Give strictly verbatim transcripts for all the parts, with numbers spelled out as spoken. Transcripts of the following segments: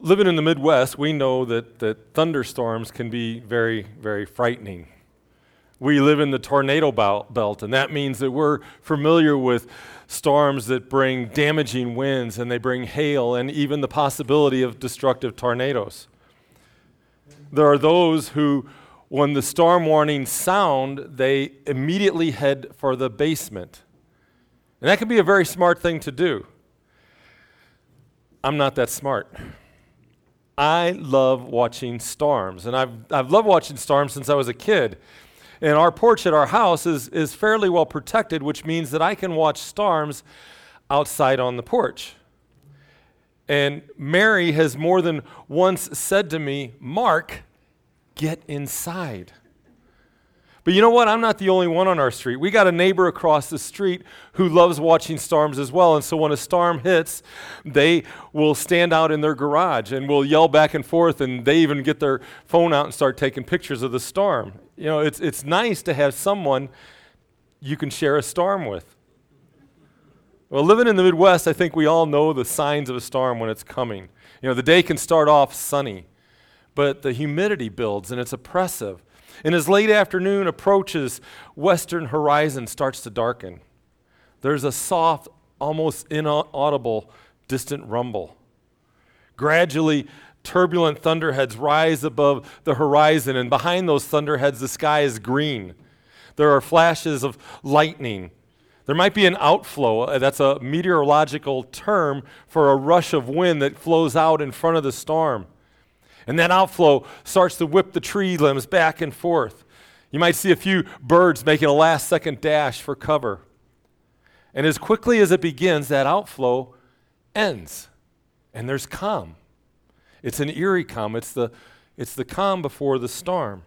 living in the Midwest, we know that, that thunderstorms can be very, very frightening. We live in the tornado belt, and that means that we're familiar with storms that bring damaging winds, and they bring hail, and even the possibility of destructive tornadoes. There are those who, when the storm warnings sound, they immediately head for the basement. And that can be a very smart thing to do. I'm not that smart. I love watching storms, and I've I've loved watching storms since I was a kid. And our porch at our house is, is fairly well protected, which means that I can watch storms outside on the porch. And Mary has more than once said to me, "Mark, get inside." But you know what? I'm not the only one on our street. We got a neighbor across the street who loves watching storms as well. And so when a storm hits, they will stand out in their garage and will yell back and forth, and they even get their phone out and start taking pictures of the storm. You know, it's it's nice to have someone you can share a storm with. Well, living in the Midwest, I think we all know the signs of a storm when it's coming. You know, the day can start off sunny, but the humidity builds and it's oppressive. And as late afternoon approaches, western horizon starts to darken. There's a soft, almost inaudible, distant rumble. Gradually, turbulent thunderheads rise above the horizon, and behind those thunderheads, the sky is green. There are flashes of lightning. There might be an outflow. That's a meteorological term for a rush of wind that flows out in front of the storm. And that outflow starts to whip the tree limbs back and forth. You might see a few birds making a last-second dash for cover. And as quickly as it begins, that outflow ends, and there's calm. It's an eerie calm. It's the, it's the calm before the storm.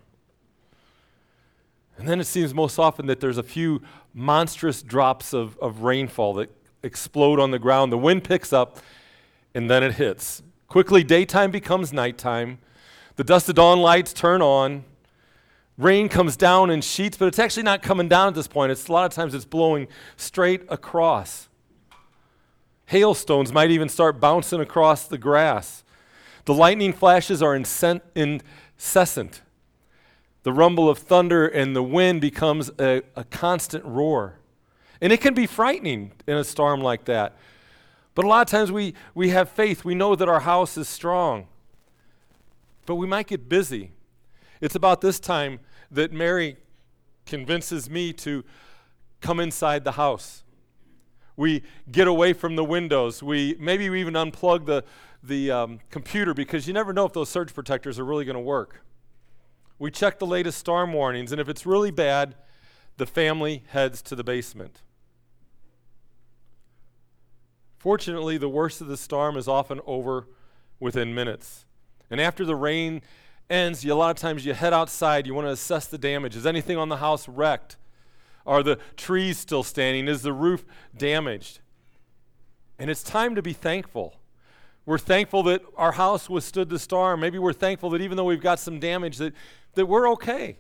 And then it seems most often that there's a few monstrous drops of, of rainfall that explode on the ground. The wind picks up, and then it hits. Quickly, daytime becomes nighttime. The dust of dawn lights turn on. Rain comes down in sheets, but it's actually not coming down at this point. It's, a lot of times it's blowing straight across. Hailstones might even start bouncing across the grass. The lightning flashes are incen- incessant. The rumble of thunder and the wind becomes a, a constant roar. And it can be frightening in a storm like that. But a lot of times we, we have faith. We know that our house is strong. But we might get busy. It's about this time that Mary convinces me to come inside the house. We get away from the windows. We maybe we even unplug the, the um, computer, because you never know if those surge protectors are really going to work. We check the latest storm warnings, and if it's really bad, the family heads to the basement. Fortunately, the worst of the storm is often over within minutes. And after the rain ends, you, a lot of times you head outside. You want to assess the damage. Is anything on the house wrecked? Are the trees still standing? Is the roof damaged? And it's time to be thankful. We're thankful that our house withstood the storm. Maybe we're thankful that even though we've got some damage, that, that we're okay.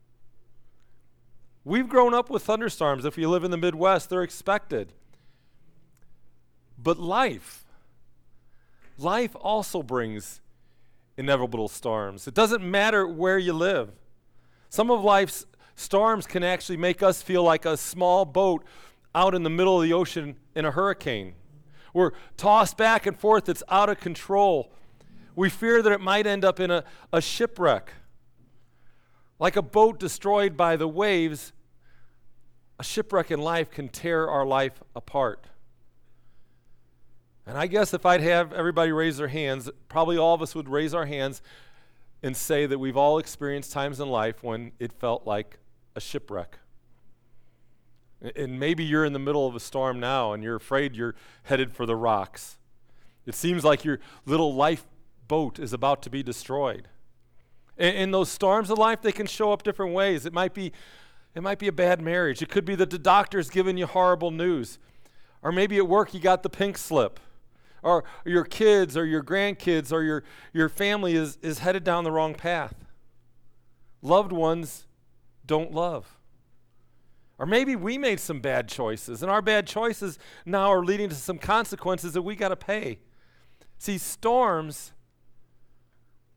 We've grown up with thunderstorms. If you live in the Midwest, they're expected. But life, life also brings inevitable storms. It doesn't matter where you live. Some of life's storms can actually make us feel like a small boat out in the middle of the ocean in a hurricane. We're tossed back and forth. It's out of control. We fear that it might end up in a, a shipwreck. Like a boat destroyed by the waves, a shipwreck in life can tear our life apart. And I guess if I'd have everybody raise their hands, probably all of us would raise our hands and say that we've all experienced times in life when it felt like a shipwreck. And maybe you're in the middle of a storm now and you're afraid you're headed for the rocks. It seems like your little lifeboat is about to be destroyed. And, and those storms of life, they can show up different ways. It might be, it might be a bad marriage. It could be that the doctor's giving you horrible news. Or maybe at work you got the pink slip. Or your kids or your grandkids or your, your family is, is headed down the wrong path. Loved ones don't love. Or maybe we made some bad choices, and our bad choices now are leading to some consequences that we got to pay. See, storms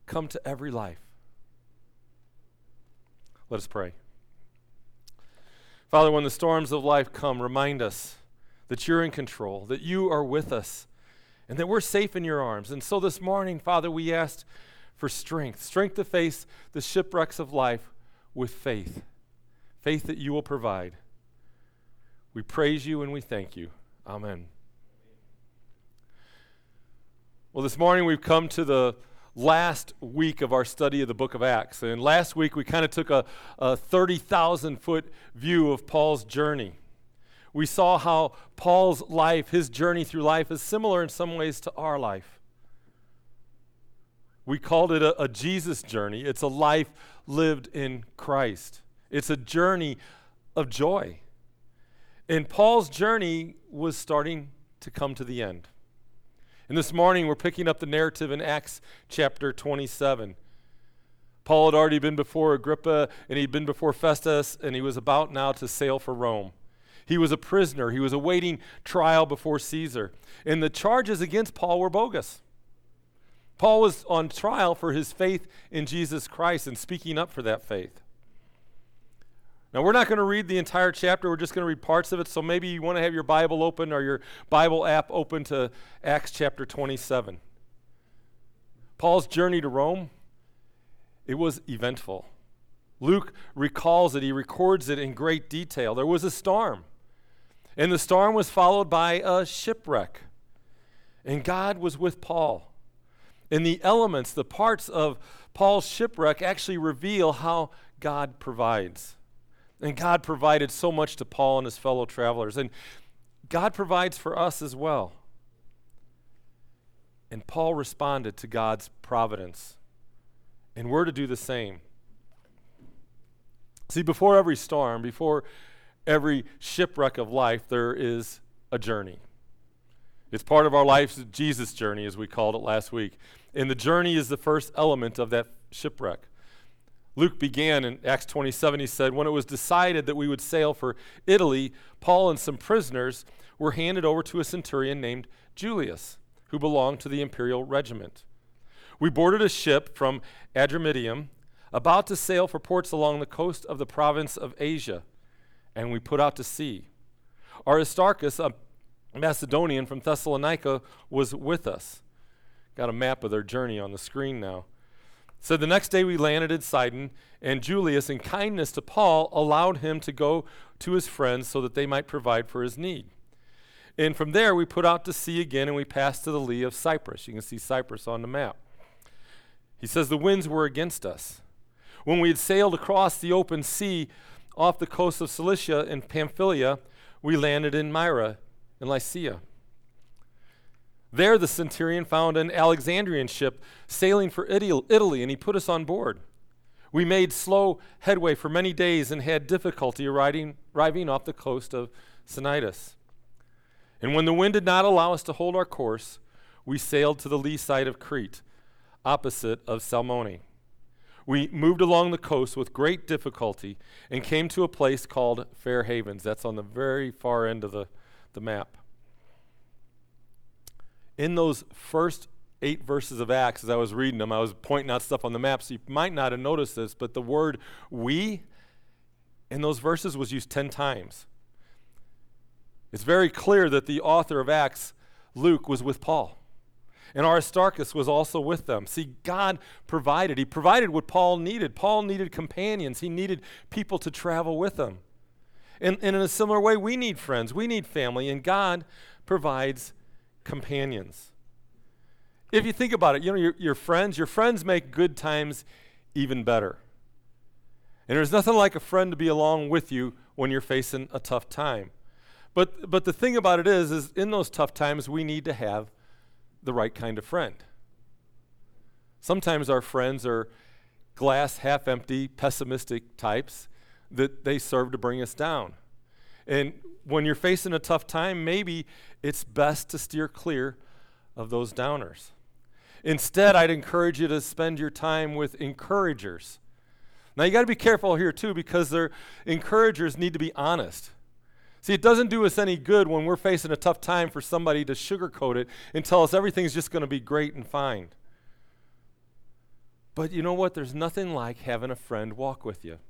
come to every life. Let us pray. Father, when the storms of life come, remind us that you're in control, that you are with us, and that we're safe in your arms. And so this morning, Father, we asked for strength, strength to face the shipwrecks of life with faith, faith that you will provide. We praise you and we thank you. Amen. Well, this morning we've come to the last week of our study of the book of Acts. And last week we kind of took a, a thirty thousand foot view of Paul's journey. We saw how Paul's life, his journey through life, is similar in some ways to our life. We called it a, a Jesus journey. It's a life lived in Christ. It's a journey of joy. And Paul's journey was starting to come to the end. And this morning we're picking up the narrative in Acts chapter twenty-seven. Paul had already been before Agrippa, and he'd been before Festus, and he was about now to sail for Rome. He was a prisoner. He was awaiting trial before Caesar. And the charges against Paul were bogus. Paul was on trial for his faith in Jesus Christ and speaking up for that faith. Now, we're not going to read the entire chapter. We're just going to read parts of it. So maybe you want to have your Bible open or your Bible app open to Acts chapter twenty-seven. Paul's journey to Rome, it was eventful. Luke recalls it. He records it in great detail. There was a storm, and the storm was followed by a shipwreck. And God was with Paul. And the elements, the parts of Paul's shipwreck actually reveal how God provides. And God provided so much to Paul and his fellow travelers. And God provides for us as well. And Paul responded to God's providence. And we're to do the same. See, before every storm, before every shipwreck of life, there is a journey. It's part of our life's Jesus journey, as we called it last week. And the journey is the first element of that shipwreck. Luke began in Acts twenty-seven. He said, when it was decided that we would sail for Italy, Paul and some prisoners were handed over to a centurion named Julius, who belonged to the imperial regiment. We boarded a ship from Adramyttium, about to sail for ports along the coast of the province of Asia, and we put out to sea. Aristarchus, a Macedonian from Thessalonica, was with us. Got a map of their journey on the screen now. So the next day we landed at Sidon, and Julius, in kindness to Paul, allowed him to go to his friends so that they might provide for his need. And from there we put out to sea again, and we passed to the lee of Cyprus. You can see Cyprus on the map. He says the winds were against us. When we had sailed across the open sea off the coast of Cilicia and Pamphylia, we landed in Myra in Lycia. There the centurion found an Alexandrian ship sailing for Italy, and he put us on board. We made slow headway for many days and had difficulty arriving, arriving off the coast of Cnidus. And when the wind did not allow us to hold our course, we sailed to the lee side of Crete, opposite of Salmone. We moved along the coast with great difficulty and came to a place called Fair Havens. That's on the very far end of the, the map. In those first eight verses of Acts, as I was reading them, I was pointing out stuff on the map, so you might not have noticed this, but the word we in those verses was used ten times. It's very clear that the author of Acts, Luke, was with Paul. And Aristarchus was also with them. See, God provided. He provided what Paul needed. Paul needed companions. He needed people to travel with him. And, and in a similar way, we need friends. We need family, and God provides companions. If you think about it, you know, your, your friends, your friends make good times even better. And there's nothing like a friend to be along with you when you're facing a tough time. But but the thing about it is, is in those tough times, we need to have the right kind of friend. Sometimes our friends are glass half empty, pessimistic types that they serve to bring us down. And when you're facing a tough time, maybe it's best to steer clear of those downers. Instead, I'd encourage you to spend your time with encouragers. Now, you got to be careful here, too, because their encouragers need to be honest. See, it doesn't do us any good when we're facing a tough time for somebody to sugarcoat it and tell us everything's just going to be great and fine. But you know what? There's nothing like having a friend walk with you.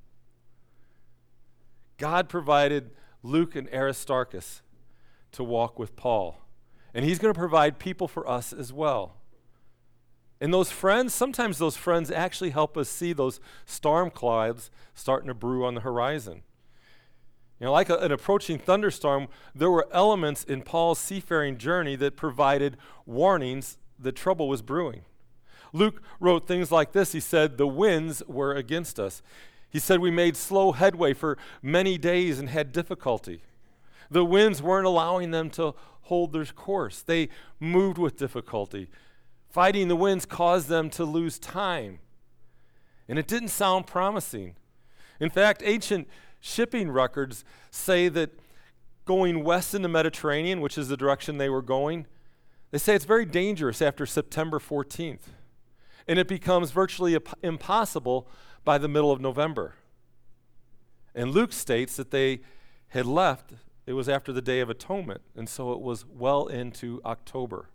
God provided Luke and Aristarchus to walk with Paul. And he's going to provide people for us as well. And those friends, sometimes those friends actually help us see those storm clouds starting to brew on the horizon. You know, like a, an approaching thunderstorm, there were elements in Paul's seafaring journey that provided warnings that trouble was brewing. Luke wrote things like this. He said, the winds were against us. He said, we made slow headway for many days and had difficulty. The winds weren't allowing them to hold their course. They moved with difficulty. Fighting the winds caused them to lose time. And it didn't sound promising. In fact, ancient shipping records say that going west in the Mediterranean, which is the direction they were going, they say it's very dangerous after September fourteenth. And it becomes virtually imp- impossible by the middle of November. And Luke states that they had left, it was after the Day of Atonement, and so it was well into October.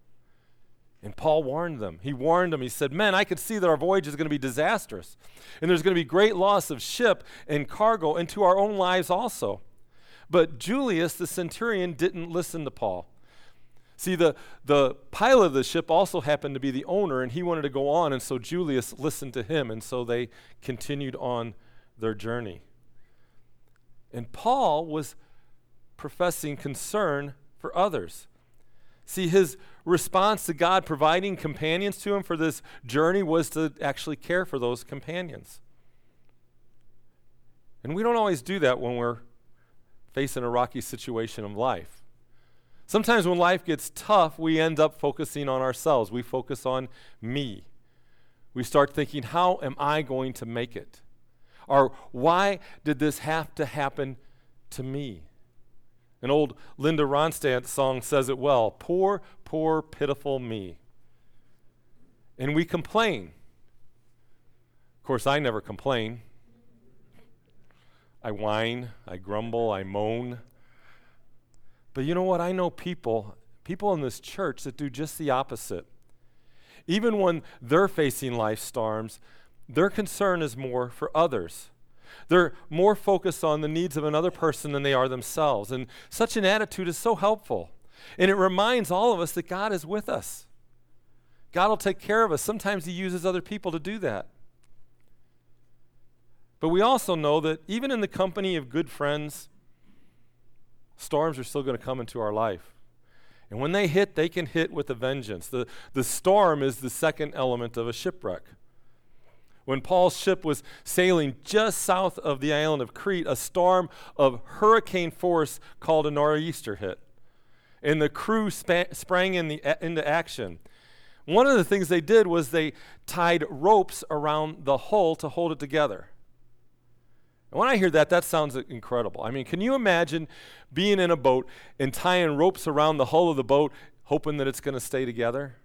And Paul warned them. He warned them. He said, men, I could see that our voyage is going to be disastrous. And there's going to be great loss of ship and cargo and to our own lives also. But Julius, the centurion, didn't listen to Paul. See, the, the pilot of the ship also happened to be the owner, and he wanted to go on, and so Julius listened to him, and so they continued on their journey. And Paul was professing concern for others. See, his response to God providing companions to him for this journey was to actually care for those companions. And we don't always do that when we're facing a rocky situation of life. Sometimes when life gets tough, we end up focusing on ourselves. We focus on me. We start thinking, how am I going to make it? Or why did this have to happen to me? An old Linda Ronstadt song says it well, poor, poor, pitiful me. And we complain. Of course, I never complain. I whine, I grumble, I moan. But you know what? I know people, people in this church that do just the opposite. Even when they're facing life storms, their concern is more for others. They're more focused on the needs of another person than they are themselves. And such an attitude is so helpful. And it reminds all of us that God is with us. God will take care of us. Sometimes he uses other people to do that. But we also know that even in the company of good friends, storms are still going to come into our life. And when they hit, they can hit with a vengeance. The, the storm is the second element of a shipwreck. When Paul's ship was sailing just south of the island of Crete, a storm of hurricane force called a nor'easter hit. And the crew spa- sprang in the, a- into action. One of the things they did was they tied ropes around the hull to hold it together. And when I hear that, that sounds incredible. I mean, can you imagine being in a boat and tying ropes around the hull of the boat, hoping that it's going to stay together?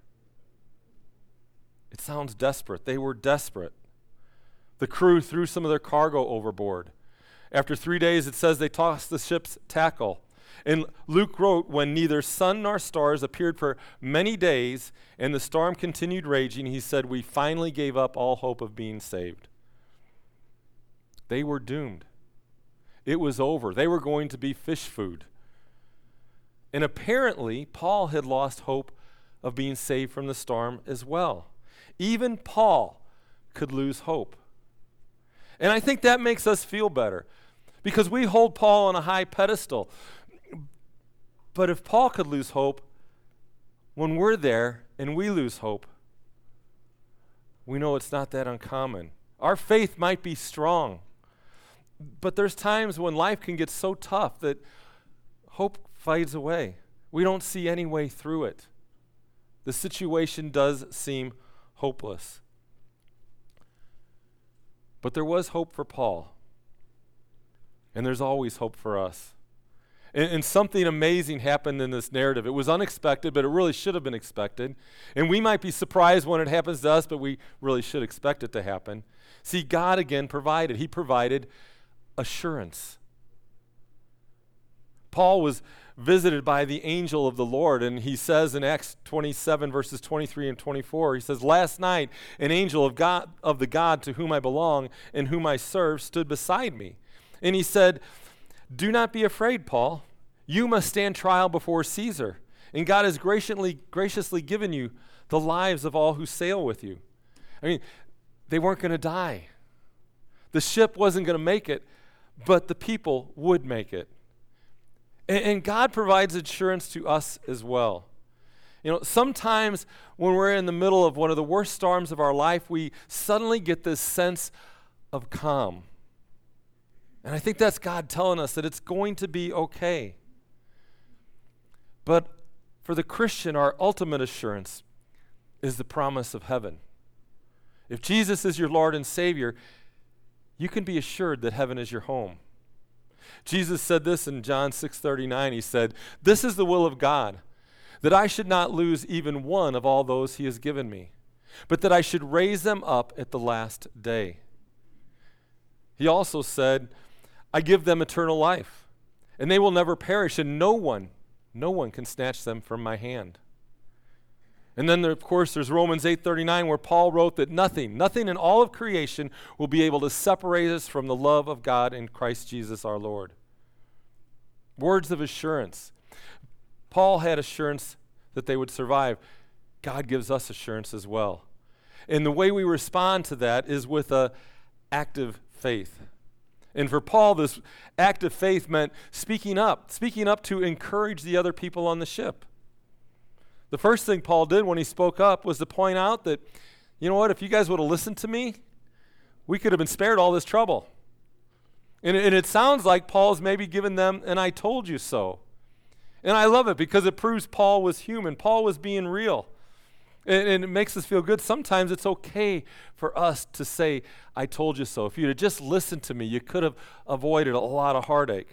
It sounds desperate. They were desperate. The crew threw some of their cargo overboard. After three days, it says they tossed the ship's tackle. And Luke wrote, when neither sun nor stars appeared for many days and the storm continued raging, he said, we finally gave up all hope of being saved. They were doomed. It was over. They were going to be fish food. And apparently, Paul had lost hope of being saved from the storm as well. Even Paul could lose hope. And I think that makes us feel better because we hold Paul on a high pedestal. But if Paul could lose hope, when we're there and we lose hope, we know it's not that uncommon. Our faith might be strong, but there's times when life can get so tough that hope fades away. We don't see any way through it. The situation does seem hopeless. But there was hope for Paul. And there's always hope for us. And, and something amazing happened in this narrative. It was unexpected, but it really should have been expected. And we might be surprised when it happens to us, but we really should expect it to happen. See, God again provided. He provided assurance. Paul was visited by the angel of the Lord. And he says in Acts twenty-seven, verses twenty-three and twenty-four, he says, "Last night an angel of God, of the God to whom I belong and whom I serve, stood beside me. And he said, 'Do not be afraid, Paul. You must stand trial before Caesar. And God has graciously, graciously given you the lives of all who sail with you.'" I mean, they weren't going to die. The ship wasn't going to make it, but the people would make it. And, and God provides assurance to us as well. You know, sometimes when we're in the middle of one of the worst storms of our life, we suddenly get this sense of calm. And I think that's God telling us that it's going to be okay. But for the Christian, our ultimate assurance is the promise of heaven. If Jesus is your Lord and Savior, you can be assured that heaven is your home. Jesus said this in John six thirty-nine. He said, "This is the will of God, that I should not lose even one of all those he has given me, but that I should raise them up at the last day." He also said, "I give them eternal life, and they will never perish, and no one, no one can snatch them from my hand." And then, there, of course, there's Romans eight thirty-nine, where Paul wrote that nothing, nothing in all of creation will be able to separate us from the love of God in Christ Jesus our Lord. Words of assurance. Paul had assurance that they would survive. God gives us assurance as well. And the way we respond to that is with an active faith. And for Paul, this active faith meant speaking up, speaking up to encourage the other people on the ship. The first thing Paul did when he spoke up was to point out that, you know what, if you guys would have listened to me, we could have been spared all this trouble. And it, and it sounds like Paul's maybe given them an "I told you so." And I love it because it proves Paul was human. Paul was being real. And, and it makes us feel good. Sometimes it's okay for us to say, "I told you so." If you'd have just listened to me, you could have avoided a lot of heartache.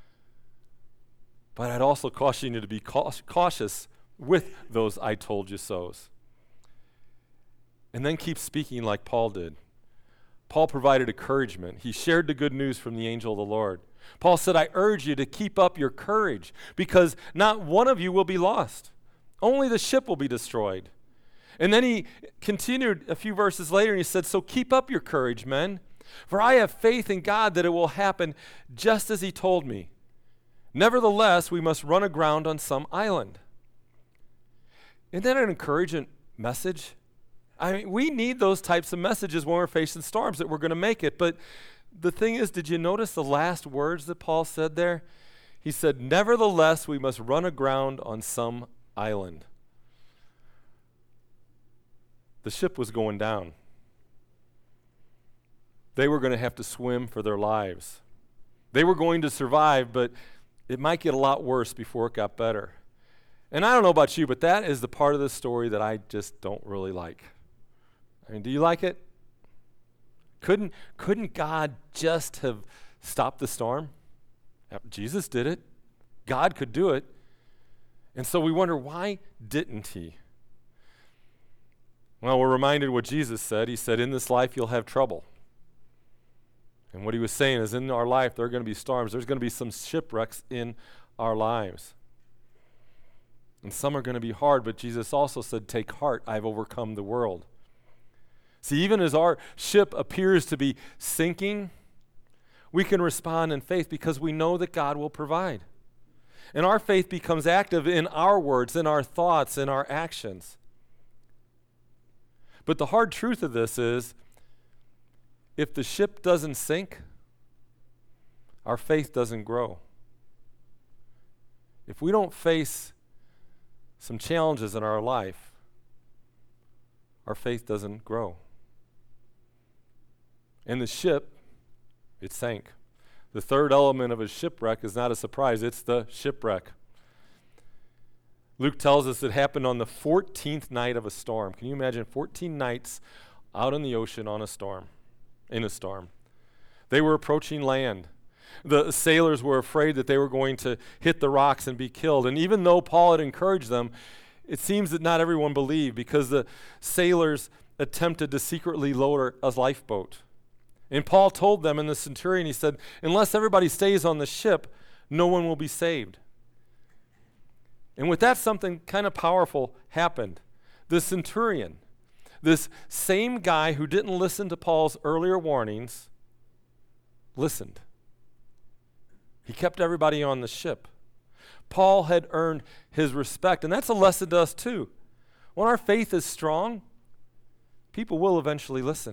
But I'd also caution you to be cautious with those "I told you so's." And then keep speaking like Paul did. Paul provided encouragement. He shared the good news from the angel of the Lord. Paul said, "I urge you to keep up your courage, because not one of you will be lost. Only the ship will be destroyed." And then he continued a few verses later and he said, "So keep up your courage, men, for I have faith in God that it will happen just as he told me. Nevertheless, we must run aground on some island." Isn't that an encouraging message? I mean, we need those types of messages when we're facing storms, that we're going to make it. But the thing is, did you notice the last words that Paul said there? He said, "Nevertheless, we must run aground on some island." The ship was going down. They were going to have to swim for their lives. They were going to survive, but it might get a lot worse before it got better. And I don't know about you, but that is the part of the story that I just don't really like. I mean, do you like it? Couldn't, couldn't God just have stopped the storm? Jesus did it. God could do it. And so we wonder, why didn't he? Well, we're reminded what Jesus said. He said, "In this life you'll have trouble." And what he was saying is, in our life there are going to be storms. There's going to be some shipwrecks in our lives. And some are going to be hard, but Jesus also said, "Take heart, I've overcome the world." See, even as our ship appears to be sinking, we can respond in faith because we know that God will provide. And our faith becomes active in our words, in our thoughts, in our actions. But the hard truth of this is, if the ship doesn't sink, our faith doesn't grow. If we don't face some challenges in our life, our faith doesn't grow. And the ship, it sank. The third element of a shipwreck is not a surprise, it's the shipwreck. Luke tells us it happened on the fourteenth night of a storm. Can you imagine fourteen nights out in the ocean on a storm, in a storm? They were approaching land. The sailors were afraid that they were going to hit the rocks and be killed. And even though Paul had encouraged them, it seems that not everyone believed, because the sailors attempted to secretly lower a lifeboat. And Paul told them in the centurion, he said, "Unless everybody stays on the ship, no one will be saved." And with that, something kind of powerful happened. The centurion, this same guy who didn't listen to Paul's earlier warnings, listened. He kept everybody on the ship. Paul had earned his respect, and that's a lesson to us too. When our faith is strong, people will eventually listen.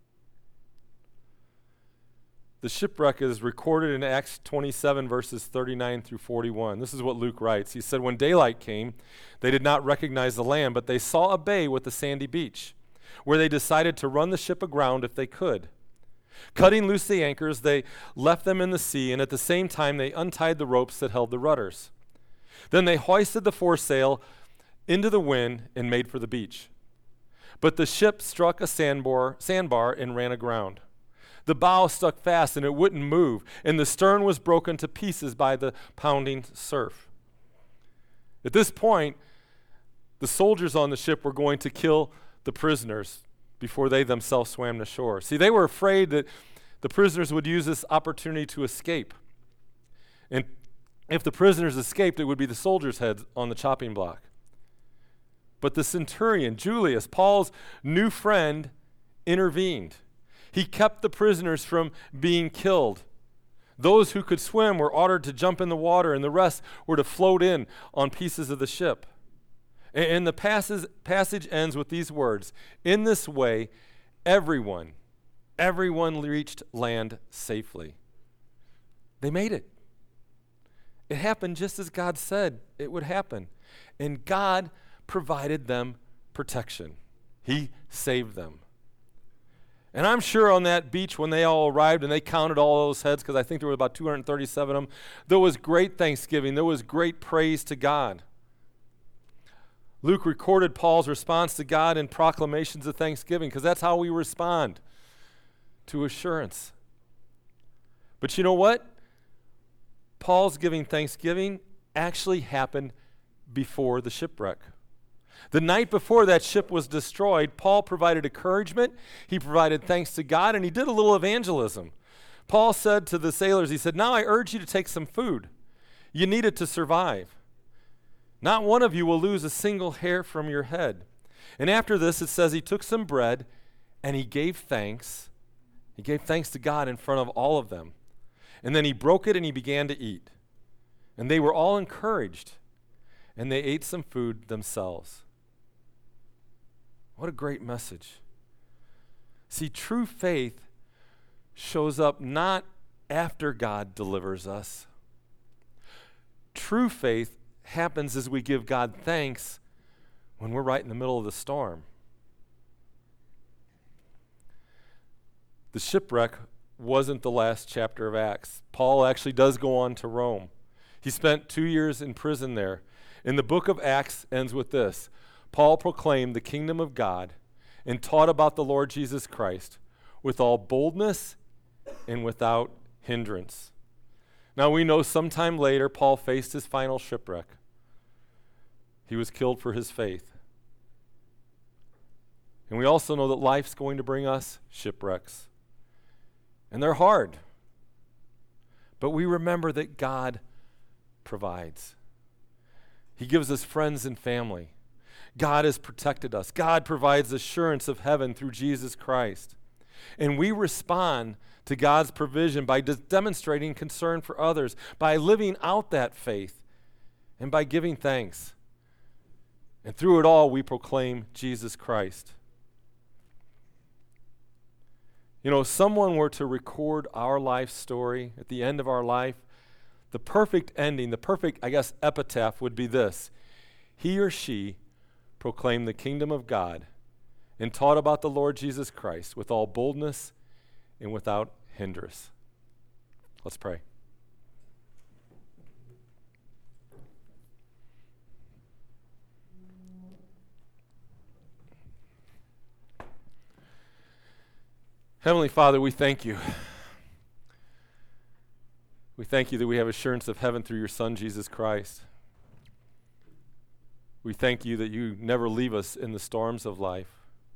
The shipwreck is recorded in Acts twenty-seven, verses thirty-nine through forty-one. This is what Luke writes. He said, when daylight came, they did not recognize the land, but they saw a bay with a sandy beach, where they decided to run the ship aground if they could. Cutting loose the anchors, they left them in the sea, and at the same time they untied the ropes that held the rudders. Then they hoisted the foresail into the wind and made for the beach. But the ship struck a sandbar, sandbar and ran aground. The bow stuck fast and it wouldn't move, and the stern was broken to pieces by the pounding surf. At this point, the soldiers on the ship were going to kill the prisoners before they themselves swam to shore. See, they were afraid that the prisoners would use this opportunity to escape. And if the prisoners escaped, it would be the soldiers' heads on the chopping block. But the centurion, Julius, Paul's new friend, intervened. He kept the prisoners from being killed. Those who could swim were ordered to jump in the water, and the rest were to float in on pieces of the ship. And, and the passage, passage ends with these words, in this way, everyone, everyone reached land safely. They made it. It happened just as God said it would happen. And God provided them protection. He saved them. And I'm sure on that beach when they all arrived and they counted all those heads, because I think there were about two hundred thirty-seven of them, there was great thanksgiving. There was great praise to God. Luke recorded Paul's response to God in proclamations of thanksgiving, because that's how we respond to assurance. But you know what? Paul's giving thanksgiving actually happened before the shipwreck. The night before that ship was destroyed, Paul provided encouragement, he provided thanks to God, and he did a little evangelism. Paul said to the sailors, he said, now I urge you to take some food. You need it to survive. Not one of you will lose a single hair from your head. And after this, it says he took some bread and he gave thanks. He gave thanks to God in front of all of them. And then he broke it and he began to eat. And they were all encouraged, and they ate some food themselves. What a great message. See, true faith shows up not after God delivers us. True faith happens as we give God thanks when we're right in the middle of the storm. The shipwreck wasn't the last chapter of Acts. Paul actually does go on to Rome. He spent two years in prison there. And the book of Acts ends with this. Paul proclaimed the kingdom of God and taught about the Lord Jesus Christ with all boldness and without hindrance. Now we know sometime later Paul faced his final shipwreck. He was killed for his faith. And we also know that life's going to bring us shipwrecks. And they're hard. But we remember that God provides. He gives us friends and family. God has protected us. God provides assurance of heaven through Jesus Christ. And we respond to God's provision by de- demonstrating concern for others, by living out that faith, and by giving thanks. And through it all, we proclaim Jesus Christ. You know, if someone were to record our life story at the end of our life, the perfect ending, the perfect, I guess, epitaph would be this. He or she proclaimed the kingdom of God and taught about the Lord Jesus Christ with all boldness and without hindrance. Let's pray. Heavenly Father, we thank you. We thank you that we have assurance of heaven through your Son, Jesus Christ. We thank you that you never leave us in the storms of life.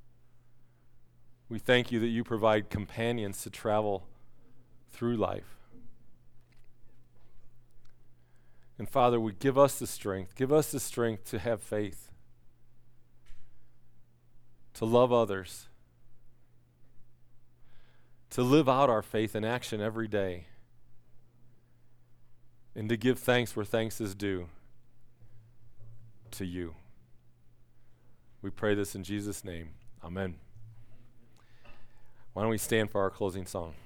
We thank you that you provide companions to travel through life. And Father, would give us the strength, give us the strength to have faith, to love others, to live out our faith in action every day, and to give thanks where thanks is due to you. We pray this in Jesus' name. Amen. Why don't we stand for our closing song?